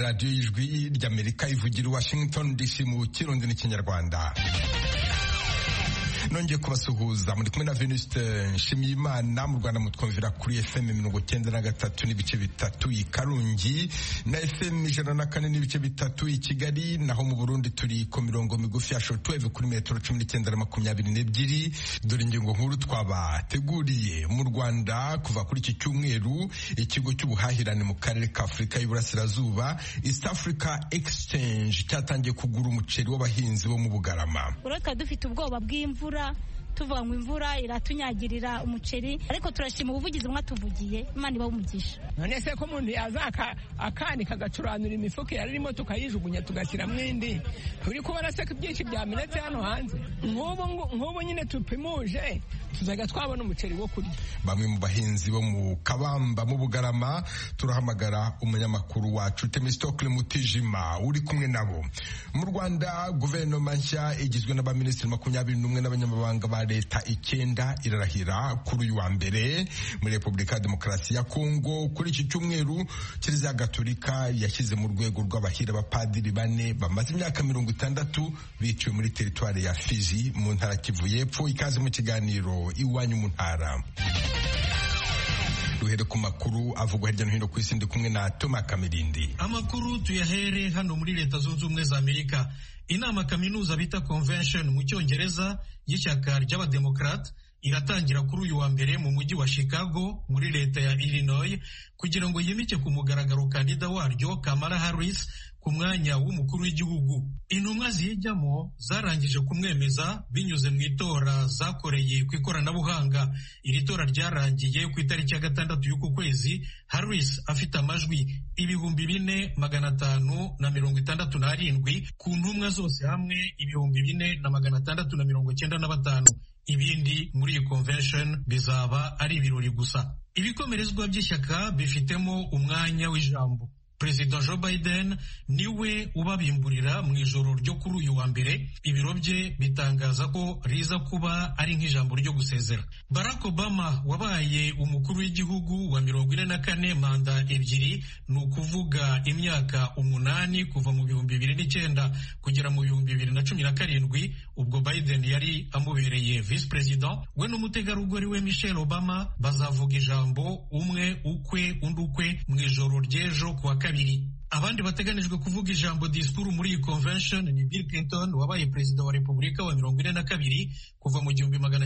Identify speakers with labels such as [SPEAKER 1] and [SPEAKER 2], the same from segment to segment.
[SPEAKER 1] radiyo y'ijwi ry'Amerika ivugira i Washington DC mu Kirundi n'Ikinyarwanda. Nongeye kubasuhuza muri kumwe na Venuste Nshimiyimana. Mu Rwanda mutwumvira kuri FM 93 n'ibice bitatu i Karungi na FM 104 n'ibice bitatu i Kigali, naho mu Burundi turi ku mirongo migufi ya shortwave kuri metero 19 na 22. Dore ingingo nkuru twabateguriye. Mu Rwanda kuva kuri iki cyumweru ikigo cy'ubuhahirane mu karere ka Afurika y'Iburasirazuba East Africa Exchange cyatangiye kugura umuceri w'abahinzi bo mu Bugarama.
[SPEAKER 2] Ureka dufite ubwoba bw'imvura, tuvuga ngo imvura iratunyagirira umuceri, ariko turashima ubuvugizi mwatuvugiye, Imana ibawumugisha.
[SPEAKER 3] None se ko umuntu yazaka akanika gacuranura imifuka yarimo tukayijugunya tugashyira mwindi, turi kubona se ko byinshi byamenetse hano hanze. Nk'ubu nyine tupimuje tuzaga twabona umuceri wo kurya.
[SPEAKER 1] Bamwe mu bahinzi bo mu Kabamba mu Bugarama turahamagara umunyamakuru wacu Temistokle Mutijima uri kumwe nabo. Mu Rwanda guverinoma nshya igizwe n'abaminisitiri 21 n'abanyamabanga ba leta 9 irarahira kuri uyu wa mbere muri Repubulika ya Demokarasi ya Kongo. Kuri iki cyumweru Kiliziya Gatolika yashyize mu rwego rw'abahira abapadiri 4 bamaze imyaka 60 biciwe muri teritwari ya Fizi mu ntara Kivu y'Epfo. Ikaze mu kiganiro iwanyu mu ntara. Duhere ku makuru avugwa hirya no hino ku isi, ndi kumwe na Toma Kamirindi.
[SPEAKER 4] Amakuru tuyahere hano muri Leta Zunze Ubumwe za Amerika. Inama kaminuza bita convention mu Cyongereza y'ishyaka ry'abademokrate iratangira kuri uyu wa mbere mu mujyi wa Chicago muri leta ya Illinois kugira ngo yimike ku mugaragaro kandida waryo Kamala Harris ku mwanya w'umukuru w'igihugu. Intumwa ziyijyamo zarangije kumwemeza binyuze mu itora zakoreye ku ikoranabuhanga. Iri tora ryarangiye ku itariki ya 6 y'uku kwezi, Harris afite amajwi 4,567 ku ntumwa zose hamwe 4,695. Ibindi muri iyi convention bizaba ari ibirori gusa. Ibikomerezwa by'ishyaka bifitemo umwanya w'ijambo. Perezida Joe Biden niwe ubabimburira mu ijoro ryo kuri uyu wa mbere. Ibiro bye bitangaza ko riza kuba ari nk'ijambo ryo gusezera. Barack Obama wabaye umukuru w'igihugu wa 44 manda ebyiri, ni ukuvuga imyaka 8 kuva mu 2009 kugera mu 2017, ubwo Biden yari amubereye vice president. We n'umutegarugori we Michelle Obama bazavuga ijambo umwe ukwe undi ukwe mu ijoro ry'ejo kuwa kabiri. Abandi bateganijwe kuvuga ijambo disikuru muri iyi convention ni Bill Clinton wabaye perezida wa Repubulika wa 42 kuva mu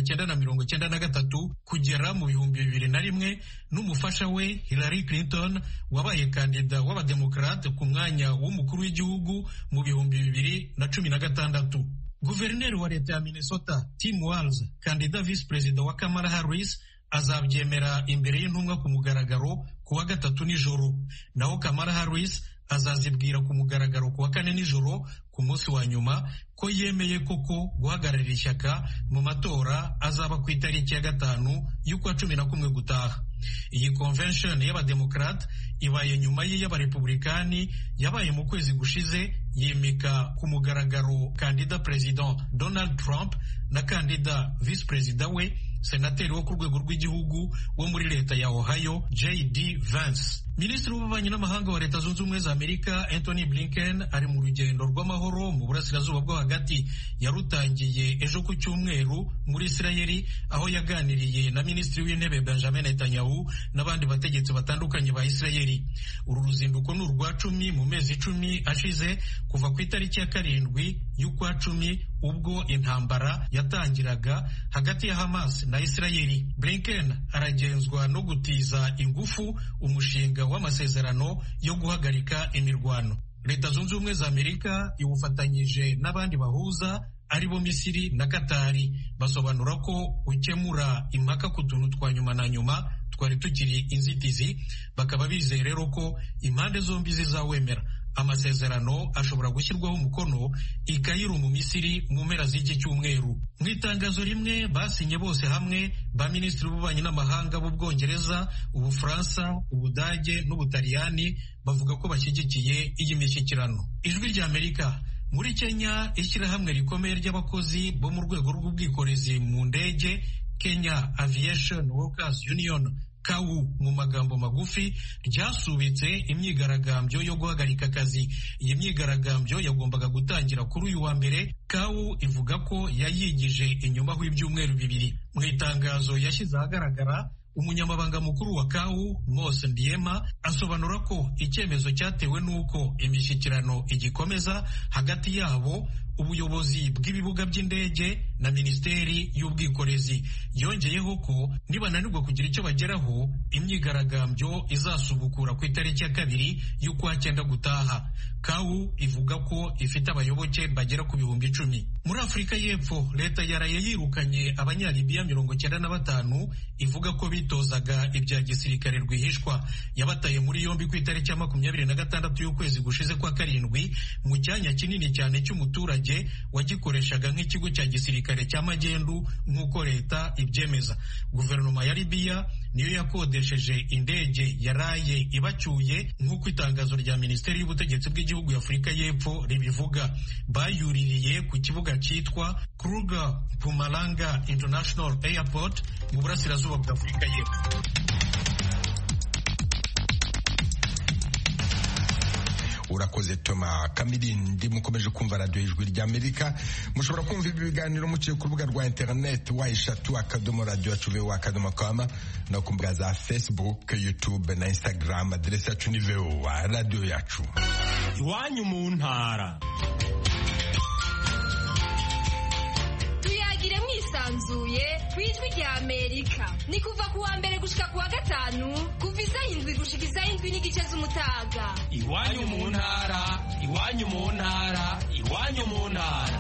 [SPEAKER 4] 1993 kugera mu 2001, n'umufasha we Hillary Clinton wabaye kandida w'abademokrate ku mwanya w'umukuru w'igihugu mu 2016. Guverineri wa leta ya Minnesota Tim Walz, kandida vice perezida wa Kamala Harris, azabyemera imbere y'intumwa ku mugaragaro kuwa 3 nijoro, naho Kamala Harris azazibwira ku mugaragaro kuwa 4 nijoro ku munsi wa nyuma ko yemeye koko guhagararira ishyaka mu matora azaba ku itariki ya 5 y'ukwa 11 gutaha. Iyi convention y'abademokrate ibaye nyuma y'abarepublikani yabaye mu kwezi gushize yimika ku mugaragaro kandida president Donald Trump na kandida vice president we senateri wo ku rwego rw'igihugu wo muri leta ya Ohio J.D. Vance. Minisitiri w'ububanyi n'amahanga wa Leta Zunze Ubumwe za Amerika Anthony Blinken ari mu rugendo rw'amahoro mu burasirazuba bwo hagati. Yarutangiye ejo ku cyumweru muri Isirayeli, aho yaganiriye na Minisitiri w'Intebe Benjamin Netanyahu n'abandi bategetsi batandukanye ba Isirayeli. Uru ruzinduko ni urwa 10 mu mezi 10 ashize kuva ku itariki ya 7 y'ukwa 10 ubwo intambara yatangiraga hagati ya Hamas na Isirayeli. Blinken aragenzwa no gutiza ingufu umushinga w'amasezerano yo guhagarika imirwano. Leta Zunze Ubumwe za Amerika iwufatanyije n'abandi bahuza aribo Misiri na Katari basobanura ko ukemura impaka ku tuntu twa nyuma na nyuma twari tukiri inzitizi, bakaba bizeye rero ko impande zombi zizawemera. Amasezerano ashobora gushyirwaho umukono i Kairo mu Misiri mu mpera z'iki cyumweru. Mu itangazo rimwe basinye bose hamwe ba minisitiri b'ububanyi n'amahanga b'Ubwongereza, Ubufaransa, Ubudage n'Ubutaliyani bavuga ko bashyigikiye iyi mishyikirano. Ijwi rya Amerika. Muri Kenya, ishyirahamwe rikomeye ry'abakozi bo mu rwego rw'ubwikorezi mu ndege Kenya Aviation Workers Union KAU mu magambo magufi ryasubitse imyigaragambyo yo guhagarika akazi. Iyi myigaragambyo yagombaga gutangira kuri uyu wa mbere. KAU ivuga ko yayigije inyuma h'ibyumweru bibiri. Mu itangazo yashyize ahagaragara, umunyamabanga mukuru wa KAU Mose Ndiema asobanura ko icyemezo cyatewe n'uko imishyikirano igikomeza hagati yabo, ubuyobozi bw'ibibuga by'indege na Minisiteri y'Ubwikorezi. Yongeyeho ko nibananirwa kugira icyo bageraho, imyigaragambyo izasubukura ku itariki ya 2 y'ukwa cyenda gutaha. KAU ivuga ko ifite abayoboke bagera ku 10,000. Muri Afurika y'Epfo, leta yaraye yirukanye abanyalibiya 95 ivuga ko bitozaga ibya gisirikare rwihishwa. Yabataye muri yombi ku itariki ya 26 y'ukwezi gushize kwa 7 mu cyanya kinini cyane cy'umuturage wagikoreshaga nk'ikigo cya gisirikare cya magendu nk'uko leta ibyemeza. Guverinoma ya Libya niyo yakodesheje indege yaraye ibacyuye nk'uko itangazo rya Minisiteri y'Ubutegetsi bw'Igihugu ya Afurika y'Epfo ribivuga. Bayuririye ku kibuga cyitwa Kruger Mpumalanga International Airport mu burasirazuba bwa Afurika y'Epfo.
[SPEAKER 1] Urakoze Toma Kamirindi. Mukomeje kumva radio Ijwi ry'Amerika. Mushobora kumva ibi biganiro muciye ku rubuga rwa internet wa3.radio.com no ku mbuga za Facebook, YouTube na Instagram. Adresse yacu ni VOA radio yacu.
[SPEAKER 5] Iwanyu mu ntara.
[SPEAKER 6] Tuyagire mwisanzuye kw'Ijwi ry'Amerika. Ni kuva ku wa mbere gushika ku wa gatanu, kuva isaha 7 gushika isaha 7:30 z'umutaga.
[SPEAKER 5] Iwanyu mu ntara, iwanyu mu ntara, iwanyu mu ntara.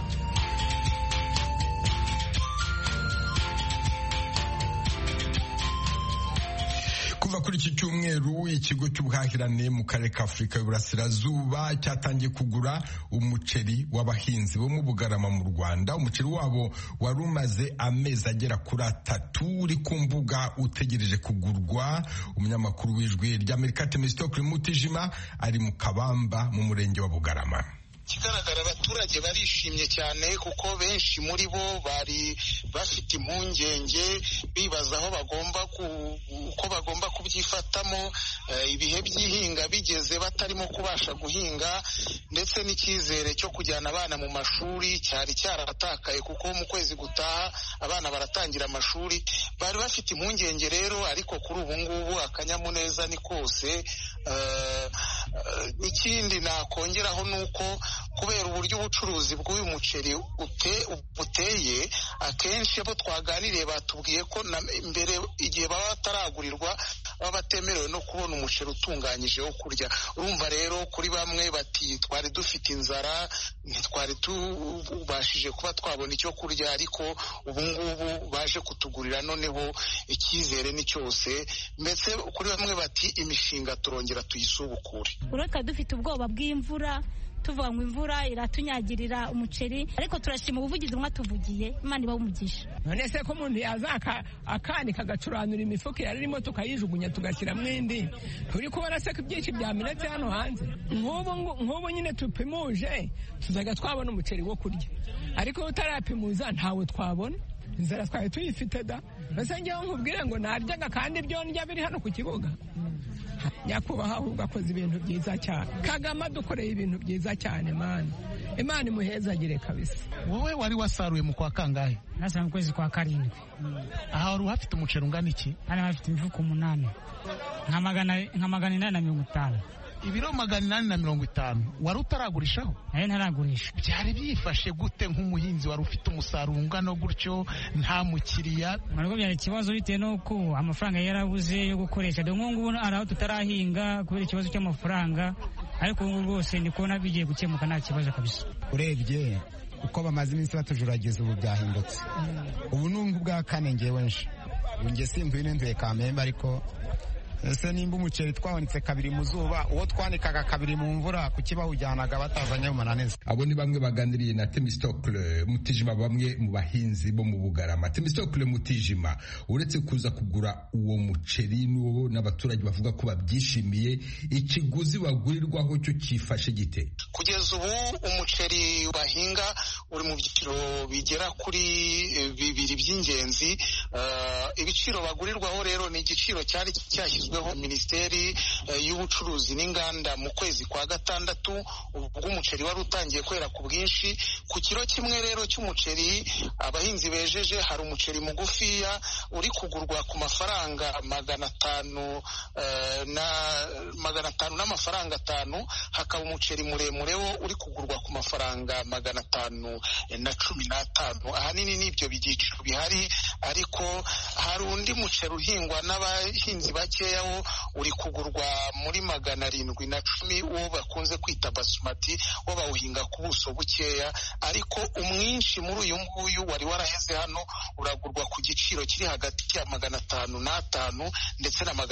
[SPEAKER 1] Kuva kuri iki cyumweru, ikigo cy'ubuhahirane mu karere ka Afurika y'Uburasirazuba cyatangiye kugura umuceri w'abahinzi bo mu Bugarama mu Rwanda. Umuceri wabo wari umaze amezi agera kuri 3 uri ku mbuga utegereje kugurwa. Umunyamakuru w'Ijwi ry'Amerika Temistokle Mutijima ari mu Kabamba mu murenge wa Bugarama.
[SPEAKER 7] Kigaragara abaturage barishimye cyane kuko benshi muri bo bari bafite impungenge bibaza aho bagomba kubyifatamo, ibihe by'ihinga bigeze batarimo kubasha guhinga, ndetse n'icyizere cyo kujyana abana mu mashuri cyari cyaratakaye kuko mu kwezi gutaha abana baratangira amashuri. Bari bafite impungenge rero, ariko kuri ubu ngubu akanyamuneza ni kose. Ikindi nakongeraho nuko kubera uburyo ubucuruzi bw'uyu muceri buteye, akenshi abo twaganiriye batubwiye ko mbere igihe baba bataragurirwa baba batemerewe no kubona umuceri utunganyije wo kurya. Urumva rero kuri bamwe bati twari dufite inzara, ntitwari tubashije kuba twabona icyo kurya, ariko ubu ngubu baje kutugurira, noneho icyizere ni cyose. Mbese kuri bamwe bati imishinga turongera tuyisubukure.
[SPEAKER 2] Ureka dufite ubwoba bw'imvura, tuvuga ngo imvura iratunyagirira umuceri, ariko turashima ubuvugizi mwatuvugiye, Imana ibahe umugisha.
[SPEAKER 3] None se ko umuntu yaza akanika agacuranura imifuka yaririmo tukayijugunya tugashyira mwindi, turi kubona se ko ibyinshi byamenetse hano hanze. Nk'ubu nyine tupimuje tuzaga twabona umuceri wo kurya, ariko utarapimuza ntawe twabona. Inzara twari tuyifite da. Mbese ngewe nkubwire ngo naryaga kandi ibyo ndya biri hano ku kibuga. Nyakubahwa ahubwo akoze ibintu byiza cyane. Kagame dukoreye ibintu byiza cyane mana. Imana imuhezagire kabisa.
[SPEAKER 8] Wowe wari wasaruye mu kwa kangahe?
[SPEAKER 9] Nasa mu kwezi kwa 7.
[SPEAKER 8] Aha wari uhafite umuceri ungana iki?
[SPEAKER 9] Hano hafite imifuko 8. Nka 850.
[SPEAKER 8] Ibiro 850 wari utaragurishaho?
[SPEAKER 9] Ntaragurisha.
[SPEAKER 8] Byari byifashe gute nk'umuhinzi wari ufite umusaruro ungana gutyo nta mukiriya?
[SPEAKER 9] Mariko byari ikibazo bitewe nuko amafaranga yarabuze yo gukoresha. Dore ngubu araho tutarahinga kubera ikibazo cy'amafaranga, ariko ubu rwose ndi kubona bigiye gukemuka nta kibazo kabisa.
[SPEAKER 10] Urebye uko bamaze iminsi batujuragiza ubu byahindutse. Ubu nungu bwa kane ngewe nje. Unge simvuye n'induye Kamembe, ariko ese nimba umuceri twawunitse kabiri mu zuba uwo twanikaga kabiri mu mvura kuki bawujyanaga batazanye mu mananiza?
[SPEAKER 1] Abo ni bamwe baganiriye na Themistocle Mutijima, bamwe mu bahinzi bo mu Bugarama. Themistocle Mutijima, uretse kuza kugura uwo muceri n'uwo n'abaturage bavuga ko babyishimiye, ikiguzi bagurirwaho cyo kifashe gite?
[SPEAKER 7] Kugeza ubu umuceri bahinga uri mu byiciro bigera kuri bibiri by'ingenzi. Ibiciro bagurirwaho rero ni igiciro cyari cyashyizweho Minisiteri y'Ubucuruzi n'Inganda mu kwezi kwa gatandatu, ubwo umuceri wari utangiye kwera ku bwinshi. Ku kiro kimwe rero cy'umuceri abahinzi bejeje hari umuceri mugufiya uri kugurwa ku mafaranga 500 n'amafaranga 5, hakaba umuceri muremure wo uri kugurwa ku mafaranga 515. Ahanini n'ibyo byiciro bihari, ariko hari undi muceri uhingwa n'abahinzi bakeya wo uri kugurwa muri 710, uwo bakunze kwita basmati, wo bawuhinga ku buso bukeya, ariko umwinshi muri uyu nguyu wari waraheze hano uragurwa ku giciro kiri hagati ya 505 ndetse na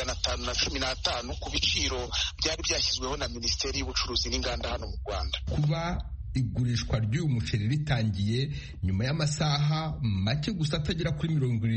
[SPEAKER 7] 515 ku biciro byari byashyizweho na Minisiteri y'Ubucuruzi n'Inganda hano mu Rwanda.
[SPEAKER 1] Kuba igurishwa ry'uyu muceri ritangiye nyuma y'amasaha make gusa atagera kuri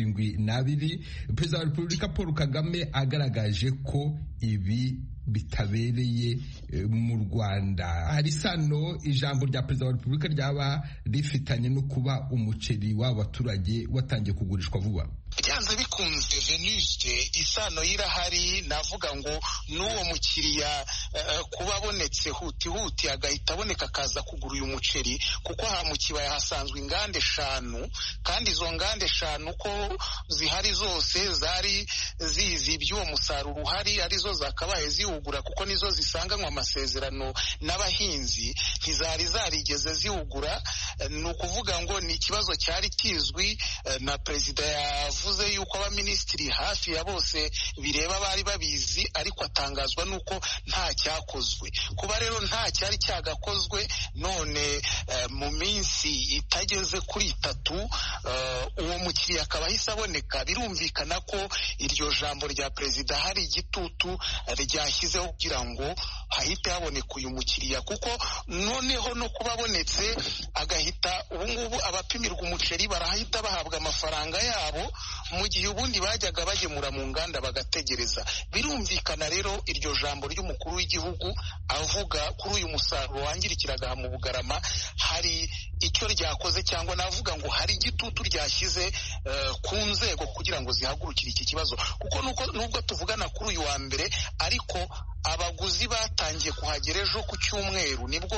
[SPEAKER 1] 72, Perezida wa Repubulika Paul Kagame agaragaje ko ibi bitabereye mu Rwanda. Hari sano ijambo rya Perezida wa Repubulika ryaba rifitanye no kuba umuceri w'abaturage watangiye kugurishwa vuba?
[SPEAKER 7] Byanze bikunze Venuste, isano yirahari. Navuga ngo n'uwo mukiriya kuba abonetse huti agahita aboneka akaza kugura uyu muceri, kuko aha mu kibaya hasanzwe inganda 5, kandi izo nganda 5 ko zihari zose zari zizi iby'uwo musaruro uhari, arizo zakabaye ziwugura, kuko nizo zisanganywe amasezerano n'abahinzi, ntizari zarigeze ziwugura. Ni ukuvuga ngo ni ikibazo cyari kizwi na Perezida yavuze yuko abaminisitiri hafi ya bose bireba bari babizi, ariko atangazwa nuko nta cyakozwe. Kuba rero nta cyari cyagakozwe, none mu minsi itageze kuri 3 uwo mukiriya akaba ahise aboneka, birumvikana ko iryo jambo rya Perezida hari igitutu ryashyizeho kugira ngo hahite haboneka uyu mukiriya, kuko noneho no kuba abonetse agahita ubungubu abapimirwa umuceri barahita bahabwa amafaranga yabo, mu gihe ubundi bajyaga bagemura mu nganda bagategereza. Birumvikana rero iryo jambo ry'umukuru w'igihugu avuga kuri uyu musaruro wangirikiraga mu Bugarama hari icyo ryakoze, cyangwa navuga ngo hari igitutu ryashyize ku nzego kugira ngo zihagurukire iki kibazo, kuko nubwo tuvugana kuri uyu wa mbere, ariko abaguzi batangiye kuhagera ejo ku cyumweru, nibwo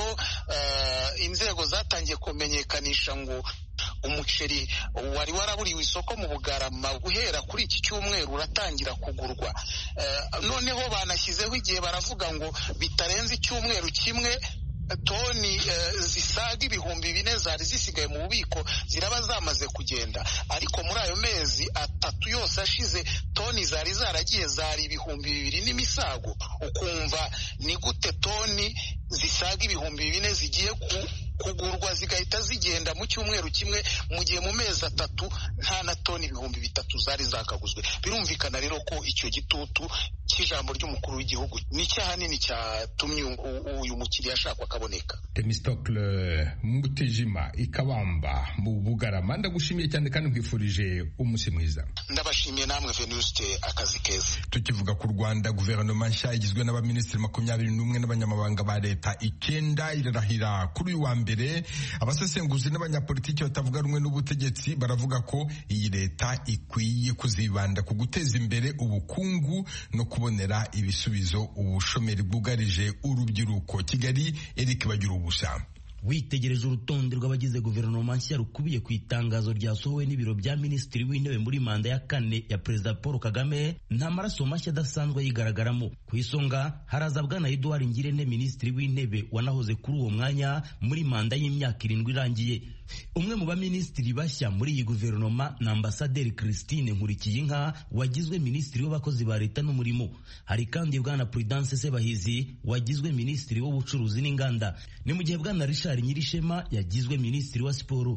[SPEAKER 7] inzego zatangiye kumenyekanisha ngo umuceri wari waraburiwe isoko mu Bugarama guhera kuri iki cyumweru uratangira kugurwa. Noneho banashyizeho igihe baravuga ngo bitarenze icyumweru kimwe toni zisaga 4,000 zari zisigaye mu bubiko ziraba zamaze kugenda, ariko muri ayo mezi 3 yose ashize toni zari zaragiye zari 2,000 n'imisago. Ukumva ni gute toni zisaga 4,000 zigiye kugurwa zigahita zigenda mu cyumweru kimwe, mu gihe mu mezi 3 nta na toni 3,000 zari zakaguzwe. Birumvikana rero ko icyo gitutu cy'ijambo ry'umukuru w'igihugu ni cyahanini cyatumye uyu mukiriya ashakwa kaboneka.
[SPEAKER 1] Themistocle Mutijima Ikabamba mu Bugarama, ndagushimiye cyane kandi nkwifurije umunsi mwiza.
[SPEAKER 7] Ndabashimiye namwe Venuste, akazi keza.
[SPEAKER 1] Tukivuga ku Rwanda, guverinoma nshya igizwe n'abaminisitiri 21 n'abanyamabanga ba leta 9 irarahira kuri uyu wa mbere. Abasesenguzi n'abanyapolitiki batavuga rumwe n'ubutegetsi baravuga ko iyi leta ikwiye kuzibanda ku guteza imbere ubukungu no kubonera ibisubizo ubushomeri bwugarije urubyiruko. Kigali, Eric Bagirubusa.
[SPEAKER 11] Witegereje urutonde rw'abagize guverinoma nshya rukubiye ku itangazo ryasohowe n'ibiro bya minisitiri w'intebe muri manda ya 4 ya Perezida Paul Kagame, nta maraso mashya adasanzwe yigaragaramo. Ku isonga haraza Bwana Edouard Ngirente, minisitiri w'intebe wanahoze kuri uwo mwanya muri manda y'imyaka 7 irangiye. Umwe mu baminisitiri bashya muri iyi guverinoma na Ambasaderi Christine Nkurikiyinka wagizwe minisitiri w'abakozi ba leta n'umurimo. Hari kandi Bwana Prudence Sebahizi wagizwe minisitiri w'ubucuruzi n'inganda. Ni mu gihe Bwana Richard Nyirishema yagizwe minisitiri wa siporo.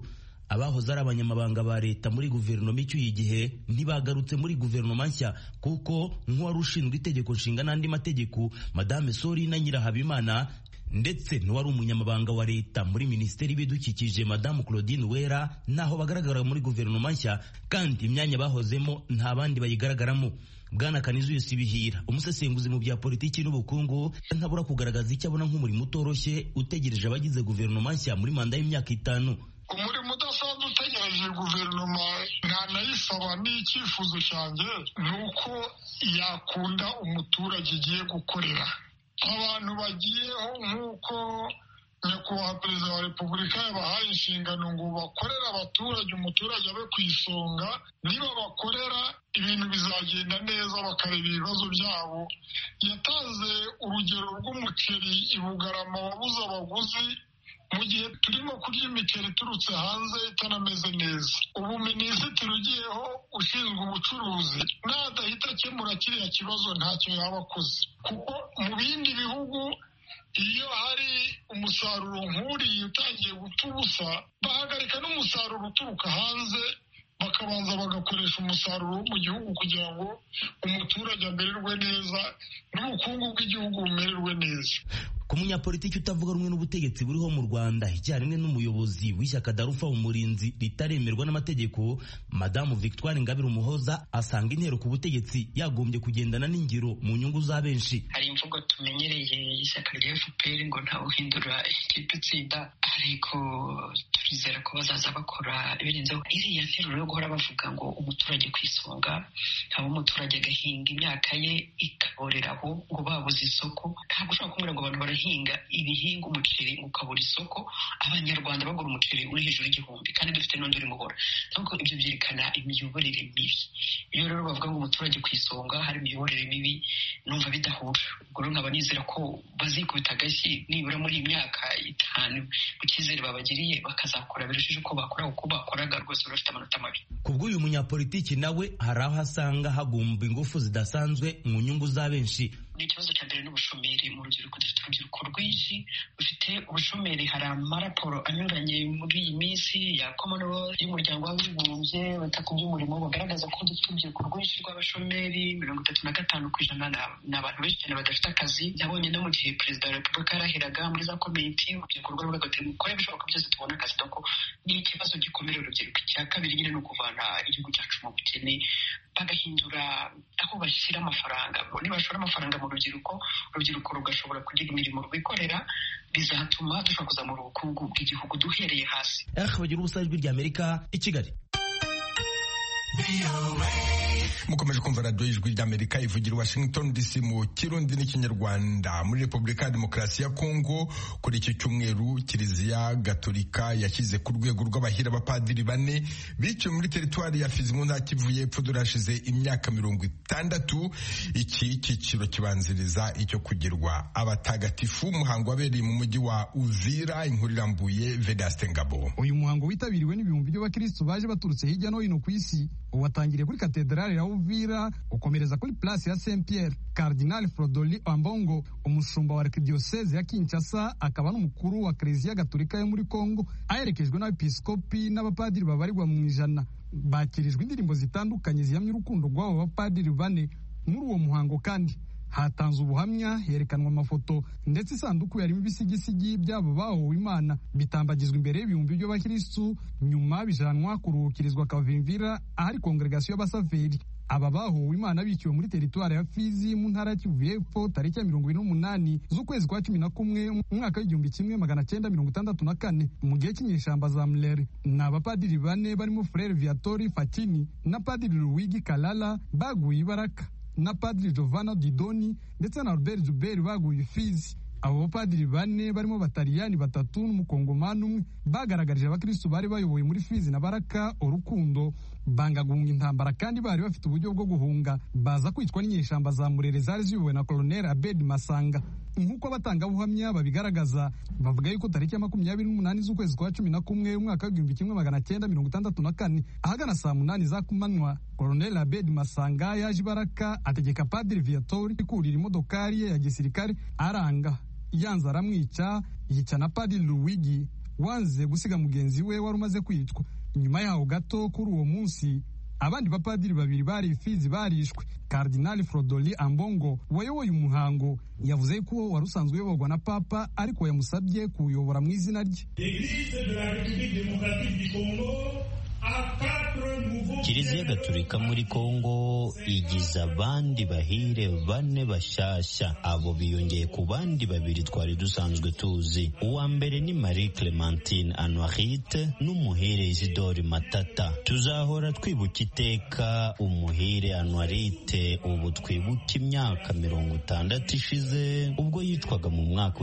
[SPEAKER 11] abahoze ari abanyamabanga ba leta muri guverinoma icyuye igihe ntibagarutse muri guverinoma nshya kuko nk'uwari ushinzwe itegeko nshinga n'andi mategeko Madame Sorina Nyirahabimana ndetse n'uwari umunyamabanga wa leta muri minisiteri y'ibidukikije Madamu Claudine Uwera naho bagaragara muri guverinoma nshya, kandi imyanya bahozemo nta bandi bayigaragaramo. Bwana Kanizuyusi Bihira, umusesenguzi mu bya politiki n'ubukungu, ntabura kugaragaza icyo abona nk'umurimo utoroshye utegereje abagize guverinoma nshya muri manda y'imyaka 5.
[SPEAKER 12] Umurimo udasanzwe utegereje guverinoma ntanayisaba, n'icyifuzo cyanjye ni uko yakunda umuturage igiye gukorera. Abantu bagiyeho nk'uko nyakubahwa perezida wa repubulika yabahaye inshingano ngo bakorere abaturage, umuturage abe ku isonga. Niba bakorera ibintu bizagenda neza, bakareba ibibazo byabo. Yatanze urugero rw'umuceri i Bugarama wabuze abaguzi mu gihe turimo kurya imiceri iturutse hanze itanameze neza. Ubu minisitiri ugiyeho ushinzwe ubucuruzi nadahita akemura kiriya kibazo ntacyo yaba akoze, kuko mu bindi bihugu iyo hari umusaruro nk'uriya utangiye gupfa ubusa, bahagarika n'umusaruro uturuka hanze, bakabanza bagakoresha umusaruro wo mu gihugu kugira ngo umuturage amererwe neza n'ubukungu bw'igihugu bumererwe neza.
[SPEAKER 11] Ku munyapolitiki utavuga rumwe n'ubutegetsi buriho mu Rwanda icyarimwe n'umuyobozi w'ishyaka Darufa Umurinzi ritaremerwa n'amategeko, Madamu Victoire Ingabire Umuhoza asanga intero ku butegetsi yagombye kugendana n'ingiro mu nyungu za benshi.
[SPEAKER 13] Hari imvugo tumenyereye y'ishyaka rya FPR ngo ntawe uhindura ikipe itsinda, ariko turizera ko bazaza bakora ibirenzeho. Iriya nteruro yo guhora bavuga ngo umuturage ku isonga, haba umuturage agahinga imyaka ye ikaboreraho ngo babuze isoko. Ntabwo ushobora kumbwira ngo abantu hinga ibihinga umuceri ukabura isoko, abanyarwanda bagura umuceri uri hejuru y'igihumbi kandi dufite n'undi uri muhora. Ntabwo ibyo byerekana imiyoborere mibi. Iyo rero bavuga ngo umuturage ku isonga hari imiyoborere mibi, numva bidahura. Ubwo rero nkaba nizera ko bazikubita agashyi nibura muri iyi myaka 5 ku cyizere babagiriye, bakazakora birushijeho uko bakora uko bakoraga rwose bafite amanota mabi.
[SPEAKER 11] Kubw'uyu munyapolitiki nawe hari aho asanga hagomba ingufu zidasanzwe mu nyungu za benshi.
[SPEAKER 13] Ikibazo cya mbere n'ubushomeri mu rubyiruko. Dufite urubyiruko rwinshi rufite ubushomeri. Hari amaraporo anyuranye muri iyi minsi ya Commonwealth y'umuryango w'abibumbye bita ku by'umurimo bagaragaza ko dufite urubyiruko rwinshi rw'abashomeri. 35% ni abantu benshi cyane badafite akazi. Nabonye no mu gihe perezida wa repubulika yarahiraga muri za komite, urubyiruko rw'abaga ati mukore ibishoboka byose tubone akazi. Doko ni ikibazo gikomeye urubyiruko. Icya kabiri nyine ni ukuvana igihugu cyacu mu bukene, bagahindura aho bashyira amafaranga. Nibashora amafaranga mu rubyiruko rugashobora kugira imirimo rwikorera, bizatuma dushobora kuzamura ubukungu bw'igihugu duhereye hasi.
[SPEAKER 11] Bagira ubusa ijwi rya Amerika i Kigali.
[SPEAKER 1] Mukomeje kumva radio y'ijwi ry'Amerika ivugira Washington DC mu Kirundi n'Ikinyarwanda. Muri Repubulika ya Demokarasi ya Kongo kuri iki cyumweru Kiliziya Gatolika yashyize ku rwego rw'abahira abapadiri 4 biciwe muri teritwari ya Fizi mu ntara Kivu y'Epfo durashize imyaka 60. Iki cyiciro kibanziriza icyo kugirwa abatagatifu. Umuhango wabereye mu mujyi wa Uvira. Inkuru irambuye Vedaste Ngabo.
[SPEAKER 14] Uyu muhango witabiriwe n'ibihumbi by'abakristo baje baturutse hirya no hino ku isi. Uwatangiriye kuri katedrali ya Uvira ukomereza kuri place ya Saint Pierre. Cardinal Frodoli Ambongo, umushumba wa arkidiocese ya Kinshasa akaba n'umukuru wa Kiliziya Gatolika yo muri Kongo, aherekejwe n'abepiskopi n'abapadiri babarirwa mu ijana, bakirijwe indirimbo zitandukanye zihamya urukundo rw'abo bapadiri 4. Muri uwo muhango kandi hatanze ubuhamya, herekanwa amafoto ndetse isanduku yarimo ibisigisigi byabo bahowe Imana bitambagizwa imbere y'ibihumbi by'abakristu, nyuma bijanwa kuruhukirizwa Kavimvira ahari kongregasiyo y'abasaveri. Aba bahowe Imana biciwe muri teritwari ya Fizi mu ntara ya Kivu y'Epfo tariki ya 28 z'ukwezi kwa 11 mu mwaka w'1964 mu gihe cy'inyeshamba za Mlere. Ni abapadiri 4 barimo Frere Viatori Fatini na Padiri Luigi Kalala baguye Ibaraka na Padiri Giovanna Didoni ndetse na Albert Zuberi baguye Fizi. Abo bapadiri 4 barimo Bataliyani 3 n'umukongomani 1 bagaragarije abakristo bari bayoboye muri Fizi na Baraka urukundo, banga guhunga intambara kandi bari bafite uburyo bwo guhunga, baza kwitwa n'inyeshamba za Murere zari ziyobowe na Colonel Abed Masanga. Nk'uko abatangabuhamya babigaragaza, bavuga yuko tariki ya 28 z'ukwezi kwa 11 umwaka w'1964 ahagana saa 8 za kumanywa, Colonel Abed Masanga yaje Baraka ategeka Padiri Viatori kurira imodokari ye ya gisirikare, aranga yanza aramwica, yica na Padiri Luigi wanze gusiga mugenzi we wari umaze kwicwa. nyuma yaho gato kuri uwo munsi abandi bapadiri babiri bari Ifizi barishwe. Kardinali Frodoli Ambongo wayoboye umuhango yavuze ko wari usanzwe uyoborwa na Papa ariko yamusabye kuwuyobora mu izina rye.
[SPEAKER 15] Kiliziya Gatolika muri Kongo igize abandi bahire 4 bashasha. Abo biyongeye ku bandi babiri twari dusanzwe tuzi. Uwa mbere ni Marie Clementine Anuarite n'umuhire Isidore Matata. Tuzahora twibuka iteka umuhire Anuarite, ubu twibuka imyaka 60 ishize ubwo yicwaga mu mwaka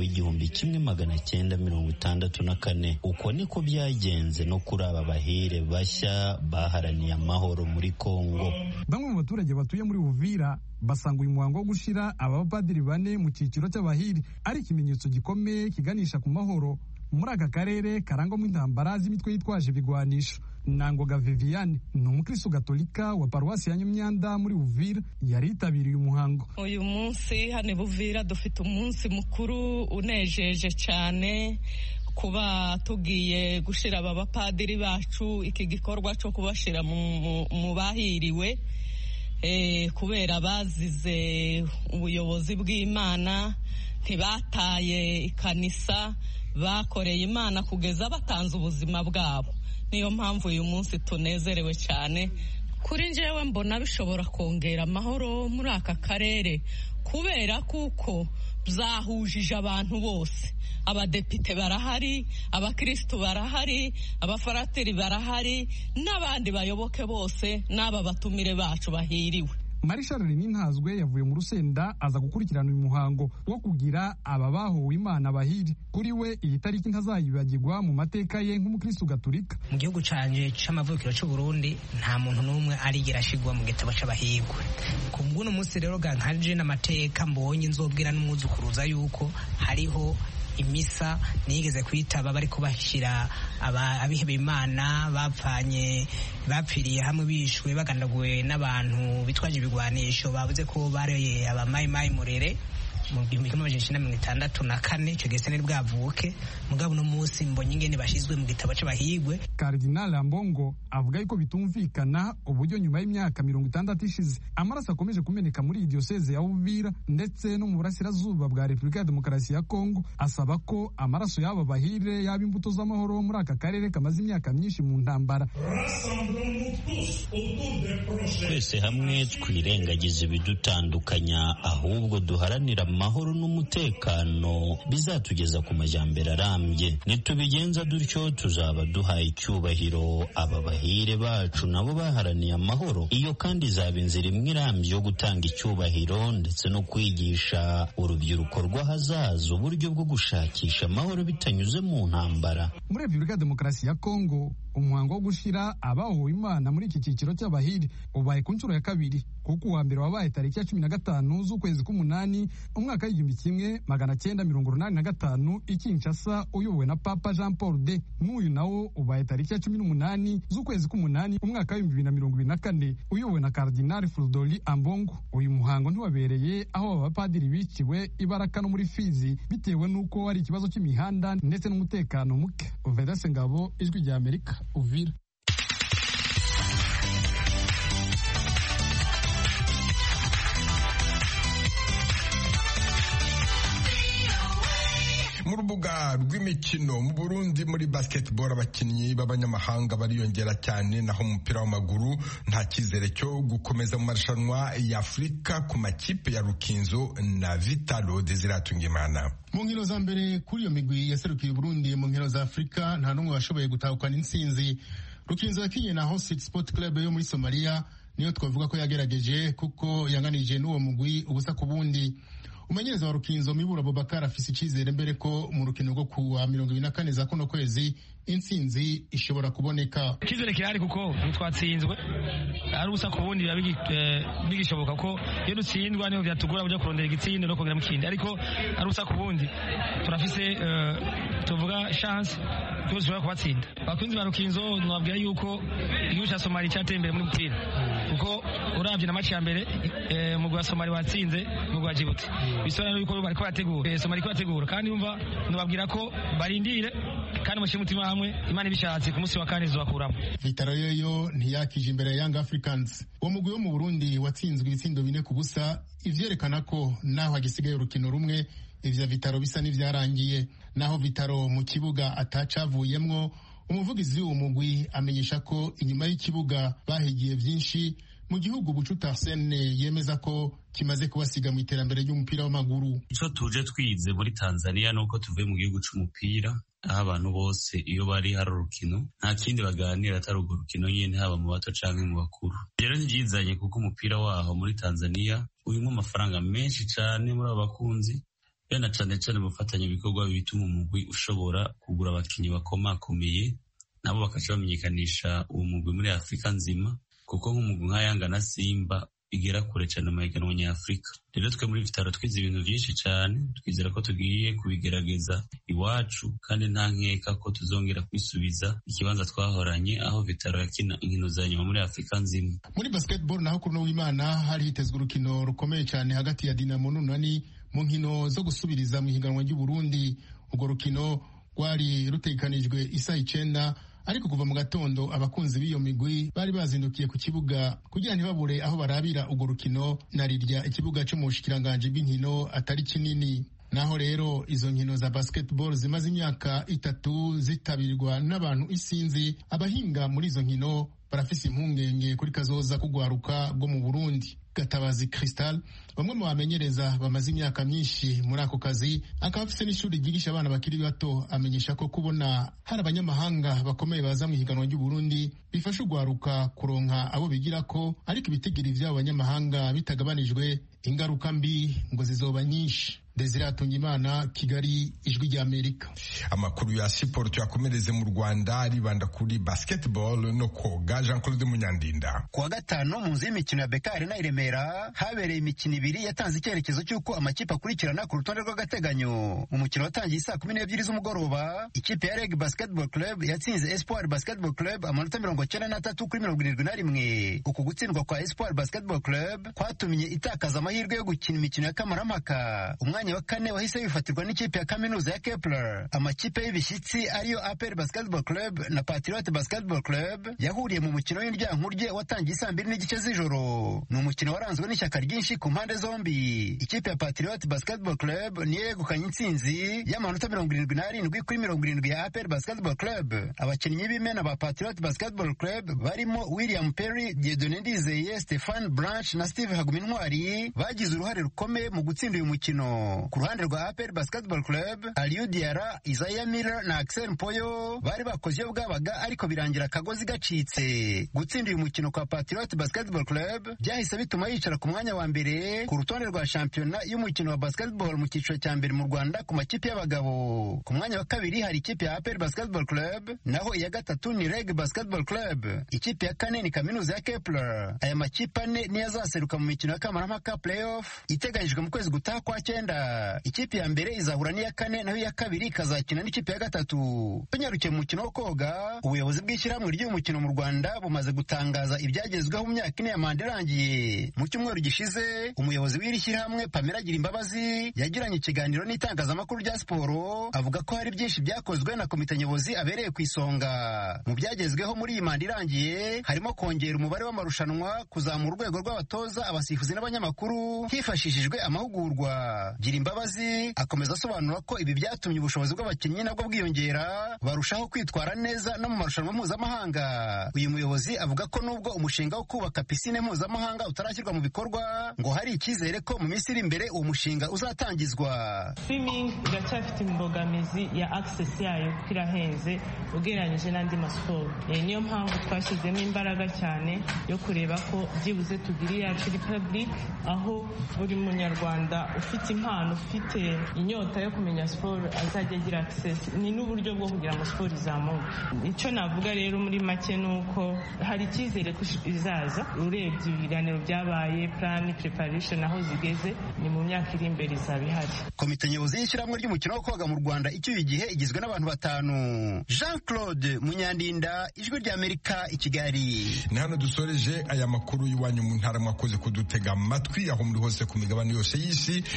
[SPEAKER 15] w'1964. Uko niko byagenze no kuri aba bahire bashya baharaniye amahoro muri Kongo.
[SPEAKER 14] Bamwe mu baturage batuye muri Uvira basanga uyu muhango wo gushira aba bapadiri 4 mu cyiciro cy'abahiri ari ikimenyetso gikomeye kiganisha ku mahoro muri aka karere karangwamo intambara z'imitwe yitwaje ibigwanisho. Nangoga Viviane ni umukristo gatolika wa paruwasi ya Nyamyanda muri Uvira yari yitabiriye umuhango.
[SPEAKER 16] Uyu munsi hano Uvira dufite umunsi mukuru unejeje cyane kuba tugiye gushira aba bapadiri bacu iki gikorwa cyo kubashira mu bahiriwe kubera bazize ubuyobozi bw'Imana, ntibataye ikanisa, bakoreye Imana kugeza batanze ubuzima bwabo. Niyo mpamvu uyu munsi tunezerewe cyane. Kuri njyewe mbona bishobora kongera amahoro muri aka karere kubera kuko byahujije abantu bose. Abadepite barahari, abakristo barahari, abafarateri barahari, n'abandi bayoboke bose n'aba batumire bacu bahiriwe.
[SPEAKER 14] Marisha Ntazwe yavuye mu Rusenda aza gukurikirana uyu muhango wo kugira aba bahowe Imana bahiri. Kuri we iyi tariki ntazayibagirwa mu mateka ye nk'umukristo gatolika.
[SPEAKER 17] Mu gihugu canje c'amavukiro c'u Burundi nta muntu n'umwe arigera ashigwa mu gitabo c'abahigwe. Ku bw'uno munsi rero gankaje n'amateka mbonye nzobwira n'umuzukuruza yuko hariho imisa nigeze kwitaba bari kubashira abihebeye Imana bapfiriye hamwe bishwe bagandaguwe n'abantu bitwaje ibigwanisho bavuze ko bareye abamayimayi Murere mu 1964 icyo gese ni bwavuke mugabo no munsi mbonye ingene bashizwe mu gitabo c'abahigwe.
[SPEAKER 14] Kardinal Ambongo avuga yuko bitumvikana uburyo nyuma y'imyaka 60 ishize amaraso akomeje kumeneka muri iyi diocese ya Uvira ndetse no mu burasirazuba bwa Repubulika ya Demokarasi ya Kongo. Asaba ko amaraso y'aba bahire yaba imbuto z'amahoro muri aka karere kamaze imyaka myinshi mu ntambara.
[SPEAKER 15] Twese hamwe twirengagiza ibidutandukanya ahubwo duharanira amahoro n'umutekano bizatugeza ku majyambere arambye. Nitubigenza dutyo tuzaba duhaye icyubahiro aba bahire bacu nabo baharaniye amahoro. Iyo kandi izaba inzira imwe irambye yo gutanga icyubahiro ndetse no kwigisha urubyiruko rw'ahazaza uburyo bwo gushakisha amahoro bitanyuze mu ntambara.
[SPEAKER 14] Muri Repubulika ya Demokarasi ya Kongo umuhango wo gushira abahowe Imana muri iki cyiciro cy'abahiri ubaye ku nshuro ya kabiri, kuko uwa mbere wabaye tariki ya 15 z'ukwezi k'umunani umwaka w'1985 i Kinshasa uyobowe na Papa Jean Paul II. N'uyu nawo ubaye tariki ya 18 z'ukwezi k'umunani umwaka w'2024 uyobowe na Kardinali Frodoli Ambongo. Uyu muhango ntiwabereye aho abapadiri biciwe Ibaraka no muri Fizi bitewe n'uko hari ikibazo cy'imihanda ndetse n'umutekano muke. Vedase Ngabo, Ijwi rya Amerika, Uvira.
[SPEAKER 1] Mu rubuga rw'imikino mu Burundi muri basketball abakinnyi b'abanyamahanga bariyongera cyane, naho mu mupira w'amaguru nta cyizere cyo gukomeza mu marushanwa ya Afurika ku makipe ya Rukinzo na Vitalo Desiratungimana.
[SPEAKER 18] Mu nkino za mbere kuri iyo migwi yaserukiye Burundi mu nkino za Afurika nta n'umwe washoboye gutahukana intsinzi. Rukinzo yakinye na Hosit Sport Club yo muri Somalia niyo twavuga ko yagerageje kuko yanganije n'uwo mugwi ubusa ku bundi. Umumenyereza wa Rukinzo Mibura Abubakar afise icyizere mbere ko mu rukino rwo kuwa 24 za kuno kwezi intsinzi ishobora kuboneka.
[SPEAKER 19] Icyizere kirahari kuko twatsinzwe ari ubusa ku bundi bigishoboka ko iyo dutsindwa niho byatugora kujya kurondera igitsindo no kongera mu kindi, ariko ari ubusa ku bundi turafise tuvuga chance tushobora kubatsinda. Abakunzi ba Rukinzo nababwira yuko igihugu cya Somalia cyateye imbere muri mupira kuko uravye na match ya mbere mu gwa Somalia watsinze mu gwa Djibouti bisobanura yuko bariko bategura Somalia ko bategura, kandi umva nababwira ko barindire kandi mushyire umutima hamwe Imana ibishatse ku munsi wa kane izobakuramo.
[SPEAKER 18] Vitaro yoyo ntiyakije imbere ya Young Africans. Uwo mugwi wo mu Burundi watsinzwe ibitsindo 4-0, ivyerekana ko naho hagisigaye urukino rumwe ivya Vitaro bisa n'ivyarangiye. Naho Vitaro mu kibuga atacavuyemwo, umuvugizi w'uwo mugwi amenyesha ko inyuma y'ikibuga bahigiye vyinshi mu gihugu. Bucuta Arsene yemeza ko kimaze kubasiga mu iterambere ry'umupira w'amaguru.
[SPEAKER 15] Ico tuje twize muri Tanzania nuko tuvuye mu gihugu c'umupira, aho abantu bose iyo bari hari urukino nta kindi baganira atari urwo rukino nyene, haba mu bato canke mu bakuru. Rero ntivyizanye kuko umupira waho muri Tanzania urimwo amafaranga menshi cane muri abo bakunzi, bena cane cane mufatanya ibikorwa bituma umugwi ushobora kugura abakinyi bakomakomeye, nabo bakaca bamenyekanisha uwo mugwi muri Afrika nzima, kuko nk'umugwi nka Yanga na Simba igera kure cyane mu mahiganwa nyafurika. Rero twe muri Vitaro twize ibintu byinshi cyane, twizera ko tugiye kubigerageza iwacu, kandi nta nkeka ko tuzongera kwisubiza ikibanza twahoranye aho Vitaro yakina inkino za nyuma muri Afrika nzima.
[SPEAKER 18] Muri basketball naho kuno w'Imana hari hitezwe urukino rukomeye cyane hagati ya Dinamo n'Urunani mu nkino zo gusubiriza mu higanwa ry'u Burundi. Urwo rukino rwari rutegekanijwe isaha 9, ariko kuva mu gatondo abakunzi b'iyo migwi bari bazindukiye ku kibuga kugira ntibabure aho barabira urwo rukino, narirya ikibuga cyo mu bushikiranganje bw'inkino atari kinini. Naho rero izo nkino za basketball zimaze imyaka 3 zitabirwa n'abantu isinzi, abahinga muri izo nkino barafise impungenge kuri kazoza kugwaruka bwo mu Burundi. Gatabazi Crystal, bamwe mu bamenyereza bamaze imyaka myinshi muri ako kazi, akaba afise n'ishuri ryigisha abana bakiri bato, amenyesha ko kubona hari abanyamahanga bakomeye baza mu higanwa ry'u Burundi bifasha ugwaruka kuronka abo bigirako, ariko ibitigiri vy'abo banyamahanga bitagabanijwe ingaruka mbi ngo zizoba nyinshi. Desire Atungimana, Kigali, Ijwi rya Amerika.
[SPEAKER 1] Amakuru ya siporo tuyakomereze mu Rwanda aribanda kuri basketball no koga. Jean Claude Munyandinda.
[SPEAKER 20] Kuwa gatanu mu nzu y'imikino ya BK Arena i Remera habereye imikino ibiri yatanze icyerekezo cy'uko amakipe akurikirana ku rutonde rw'agateganyo. Umukino watangiye saa 12 z'umugoroba, ikipe ya Reg Basketball Club yatsinze Espoir Basketball Club amanota 93-71. Uku gutsindwa kwa Espoir Basketball Club kwatumye itakaza amahirwe yo gukina imikino ya kamarampaka. Umwanya wa kane wahise wifatirwa n'ikipe ya kaminuza ya Kepler. Amakipe y'ibishyitsi ariyo APR Basketball Club na Patriot Basketball Club yahuriye mu mukino w'indyankurye watangiye saa 2:30 z'ijoro. Ni umukino waranzwe n'ishyaka ryinshi ku mpande zombi. Ikipe ya Patriot Basketball Club niyo yegukanye intsinzi y'amanota 77-70 ya APR Basketball Club. Abakinnyi b'imena ba Patriot Basketball Club barimo William Perry, Dieudonné Ndizeye, Stéphane Branch na Steve Hagumintwari bagize uruhare rukomeye mu gutsinda uyu mukino. Ku ruhande rwa APR Basketball Club, Aliou Diarra, Isaiah Miller na Axel Mpoyo bari bakoze iyo bwabaga, ariko birangira akagozi gacitse. Gutsinda uyu mukino kwa Patriot Basketball Club byahise bituma yicara ku mwanya wa mbere ku rutonde rwa shampiyona y'umukino wa basketball mu cyiciro cya mbere mu Rwanda ku makipe y'abagabo. Ku mwanya wa kabiri hari ikipe ya APR Basketball Club, naho iya gatatu ni Reg Basketball Club. Ikipe ya kane ni kaminuza ya Kepler. Aya makipe ane niyo azaseruka mu mikino ya kamarampaka playoff iteganyijwe mu kwezi gutaha kwa 9. Ikipe ya mbere izahura n'iya kane, naho iya kabiri ikazakina n'ikipe ya gatatu. Tunyarukiye mu mukino wo koga, ubuyobozi bw'ishyirahamwe ry'uyu mukino mu Rwanda bumaze gutangaza ibyagezweho mu myaka 4 ya manda irangiye. Mu cyumweru gishize, umuyobozi w'iri shyirahamwe Pamela Girimbabazi yagiranye ikiganiro n'itangazamakuru rya siporo, avuga ko hari byinshi byakozwe na komite nyobozi abereye ku isonga. Mu byagezweho muri iyi manda irangiye harimo kongera umubare w'amarushanwa, kuzamura urwego rw'abatoza, abasifuzi n'abanyamakuru hifashishijwe amahugurwa. Girimbabazi akomeza asobanura ko ibi byatumye ubushobozi bw'abakinnyi nabwo bwiyongera, barushaho kwitwara neza no mu marushanwa mpuzamahanga. Uyu muyobozi avuga ko nubwo umushinga wo kubaka pisine mpuzamahanga utarashyirwa mu bikorwa, ngo hari icyizere ko mu minsi iri imbere uwo mushinga uzatangizwa.
[SPEAKER 21] Swimming iracyafite imbogamizi ya access yayo kuko irahenze ugereranyije n'andi masiporo. Niyo mpamvu twashyizemo imbaraga cyane yo kureba ko byibuze tugira iyacu republic, aho buri munyarwanda ufite impano, ufite inyota yo kumenya siporo azajya agira access. Ni n'uburyo bwo kugira ngo siporo izamuke. Icyo navuga rero muri make ni uko hari icyizere ko izaza. Urebye ibiganiro byabaye, plan preparation aho zigeze, ni mu myaka iri imbere izaba ihari.
[SPEAKER 20] Komite nyobozi y'ishyirahamwe ry'umukino wo koga mu Rwanda icyuye igihe igizwe n'abantu 5. Jean Claude Munyandinda, Ijwi rya Amerika, i Kigali.
[SPEAKER 1] Ni hano dusoreje aya makuru y'iwanyu mu ntara, mwakoze kudutega amatwi aho muri hose ku migabane yose y'isi.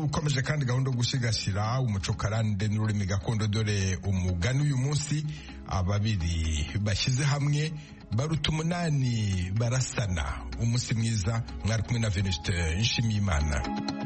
[SPEAKER 1] dukomeje kandi gahunda yo gusigasira umuco karande n'ururimi gakondo, dore umugani uyu munsi: ababiri bashyize hamwe baruta umunani barasana. Umunsi mwiza, mwari kumwe na Venuste Nshimiyimana.